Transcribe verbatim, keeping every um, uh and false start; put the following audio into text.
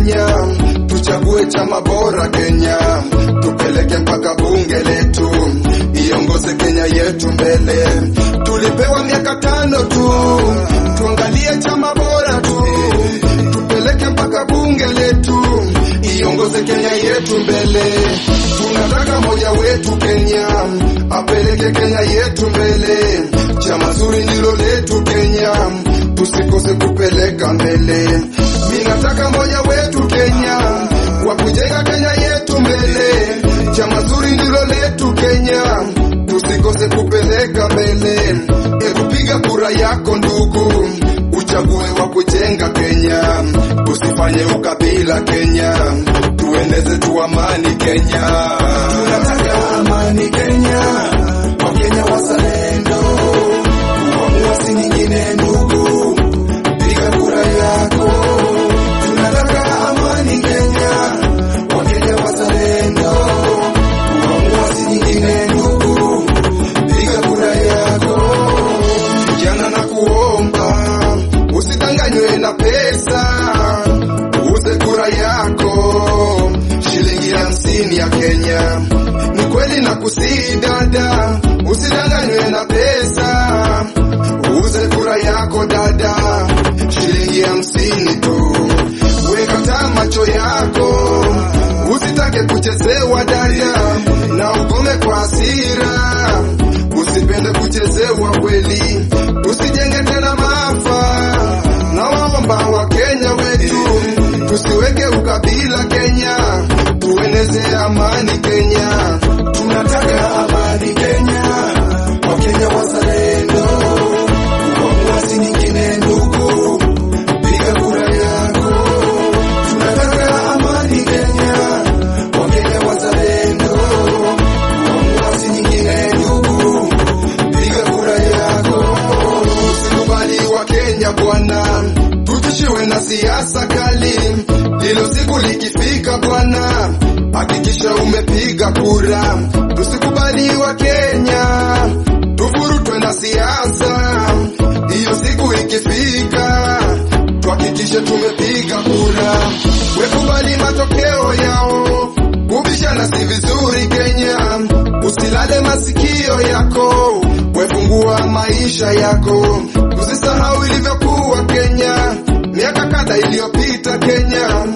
Kenya, tuchague chama bora Kenya, tupeleke mpaka bunge letu, iongoze Kenya yetu mbele. Tulipewa miaka tano tu, tuangalie chama bora tu, tupeleke mpaka bunge letu, iongoze Kenya yetu mbele. Tunataka moja wetu Kenya, apeleke Kenya yetu mbele. Chama zuri ndilo letu Kenya, tusikose kupeleka mbele. Mimi nataka moja wetu Kenya, kwa kujenga Kenya yetu mbele. Chama zuri ndilo letu Kenya, tusikose kupeleka mbele. Hebu piga kura yako ndugu, uchague wa kujenga Kenya, usifanye ukabila Kenya, tuendeze tu amani Kenya. Tunataka amani Kenya, Wakenya wazalendo, uamuzi nyingine ndugu, piga kura yako. Tunataka amani Kenya, Wakenya wazalendo, uamuzi nyingine ndugu, piga kura yako. Vijana na kuomba, usidanganywe na pesa, uze kura yako, shilingi hamsini ya Kenya. Ni kweli na kusihi dada, usidanganywe na pesa, uze kura yako dada, shilingi hamsini tu. Weka macho yako, usitake kuchezewa dada, na ugome kwa hasira, usipende kuchezewa kweli, usijenge tena maafa. Na waomba wa Kenya wetu, tusiweke ukabila Kenya, tueneze amani Kenya. Tunataka amani Kenya, Wakenya wazalendo, uamuzi nyingine ndugu, piga kura yako. Tunataka amani Kenya, Wakenya wazalendo, uamuzi nyingine ndugu, piga kura yako. Usikubali wa Kenya bwana, tutishiwe na siasa kali. Hilo siku likifika bwana, hakikisha umepiga kura. Tusikubali wa Kenya, tuvurutwe na siasa. Hiyo siku ikifika, tuhakikishe tumepiga kura. Wekubali matokeo yao, kubishana si vizuri Kenya. Usilale masikio yako, wefungua maisha yako. Usisahau ilivyokuwa Kenya, miaka kadha iliyopita Kenya.